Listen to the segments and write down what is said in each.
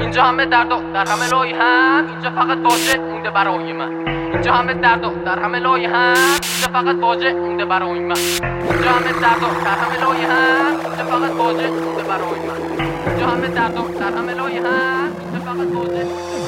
اینجا همه درد و در همه لای هم، اینجا فقط واژه مونده برای من. اینجا همه درد و در همه لای هم، اینجا فقط واژه مونده برای من. اینجا همه درد و در همه لای هم، اینجا فقط واژه مونده برای من. اینجا همه درد و در همه لای هم، اینجا فقط واژه.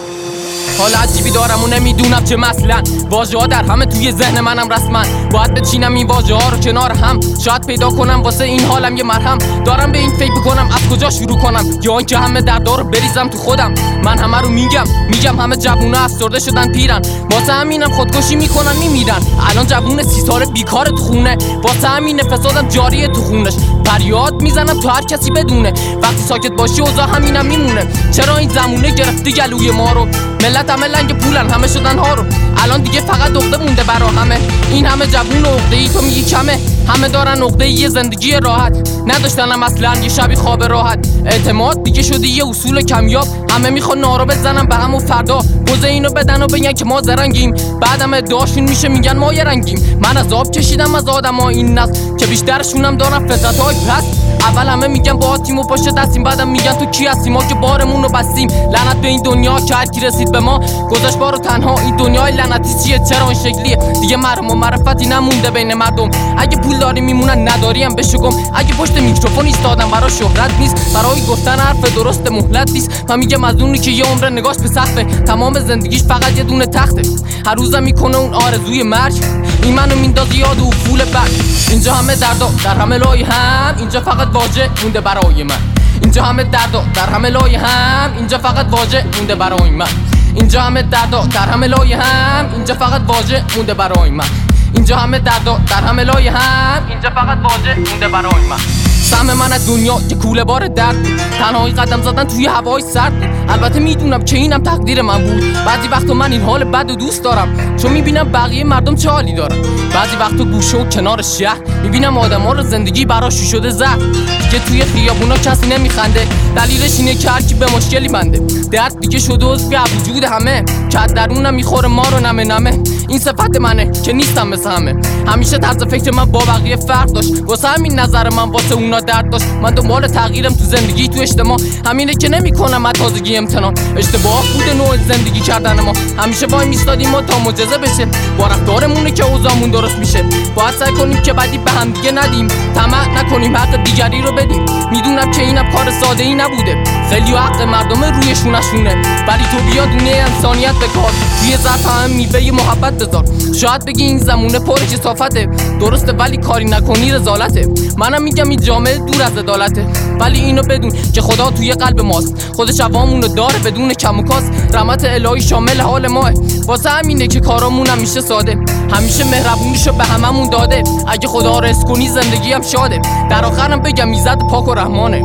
حال عجیبی دارم و نمیدونم چه مثلا واژه ها در همه توی ذهن منم رسما. باید بچینم این واژه ها رو کنار هم، شاید پیدا کنم واسه این حالم یه مرهم. دارم به این فکر بکنم از کجا شروع کنم، یا اینکه همه دردا رو بریزم تو خودم. من همه رو میگم همه جوونا افسرده شدن پیرن، واسه همینم خودکشی میکنن میمیرن. الان جوون 30 ساله بیکار تو خونه، واسه همین فسادم جاریه تو خونش. فریاد میزنم تو هر کسی بدونه، وقتی ساکت باشی اوضاع همینم میمونه. چرا این زمونه گرفته گلوی ما رو؟ ملت همه لنگ پولن، همه شدن ها رو. الان دیگه فقط عقده مونده برا همه. این همه جوون عقده‌ای تو میگی کمه، همه دارن عقده یه زندگی راحت، نداشتنم اصلا یه شبی خواب راحت. اعتماد دیگه شده یه اصول کمیاب، همه میخوان نارا بزنن به هم و فردا بوزه اینو بدن و بگن که ما زرنگیم. بعدم ادعاشون میشه میگن ما یه رنگیم. من از آب کشیدم از آدما این نسل که بیشترشونم دارن فطرت‌های پس. اول همه میگن با تیم و پشت دستیم، بعدم میگن تو کی هستی؟ ما که بارمون رو بستیم. لعنت به این دنیا که هر کی رسید به ما گذاشت بارو تنها. این دنیای لعنتی چیه؟ چرا این شکلیه؟ دیگه مرم و معرفتی نمونده بین مردم. اگه پول داری میمونن، نداری هم بشو گم. اگه پشت میکروفون ایستادن برای شهرت نیست، برای گفتن حرف درست مهلت نیست. من میگم از اونی که یه عمر نگاش به سقفه، تمام زندگیش فقط یه دونه تخته. هر روزم میکنه اون آرزوی مرگ، این منو میندازه یاد و پول بک. اینجا همه دردا در همه لای هم، اینجا فقط واژه مونده برای من. اینجا همه دردا در همه لای هم، اینجا فقط واژه مونده برای من. اینجا همه دردا در همه لای هم، اینجا فقط واژه مونده برای من. اینجا همه دردا در همه لای هم، اینجا فقط واژه مونده برای من. سهم من از دنیا که کوله بار درد بود، تنهایی قدم زدن توی هوای سرد بود. البته میدونم که اینم تقدیر من بود. بعضی وقتا من این حال بد و دوست دارم، چون میبینم بقیه مردم چه حالی دارن. بعضی وقتا گوشه و کنار شهر میبینم آدما رو زندگی براش شده زهر. دیگه توی خیابونا کسی نمیخنده، دلیلش اینه که هر کی به مشکلی بنده. درد دیگه شده عضوی وجود همه، که درونم میخوره ما رو نمه نمه. این صفت منه که نیستم مثل همه. همیشه طرز فکر من با بقیه فرق داشت، واسه همین نظر من واسه اونا درد داشت. من دنبال تغییرم تو زندگی تو اجتماع، همینه که نمیکنم از تازگی امتنان. اشتباه بوده نوع زندگی کردن ما، همیشه وای میستادیم ما تا معجزه بشه. با رفتارمونه که اوضاعمون درست میشه. باید سعی کنیم که بدی به هم دیگه ندیم، طمع نکنیم حق دیگری رو بدیم. میدونم که اینم کار ساده ای نبوده، خیلی حق مردم رویشونشونه، ولی تو بیا دونه انسانیت به کار. توی ظرف هم میوه محبت بذار. شاید بگی این زمونه پر کثافته، درسته ولی کاری نکنی رذالته. منم میگم این جامعه دور از عدالته، ولی اینو بدون که خدا توی قلب ماست. خودش عوامونو داره بدون کم و کاست. رحمت الهی شامل حال ماه، واسه همینه که کارامون همیشه ساده. همیشه مهربونیشو به هممون داده، اگه خدا رزق کنی زندگی هم شاده. در آخرم بگم ایزد پاک و رحمانه.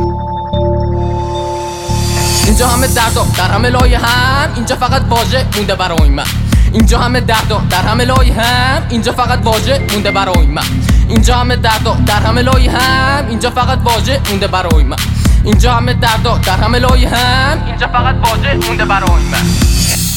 اینجا همه دردا در همه لای هم، اینجا فقط واژه مونده برای من. اینجا همه دردا در همه لای هم، اینجا فقط واژه مونده برای من. اینجا همه دردا در همه لای هم، اینجا فقط واژه مونده برای من. اینجا همه دردا در همه لای هم، اینجا فقط واژه مونده برای من.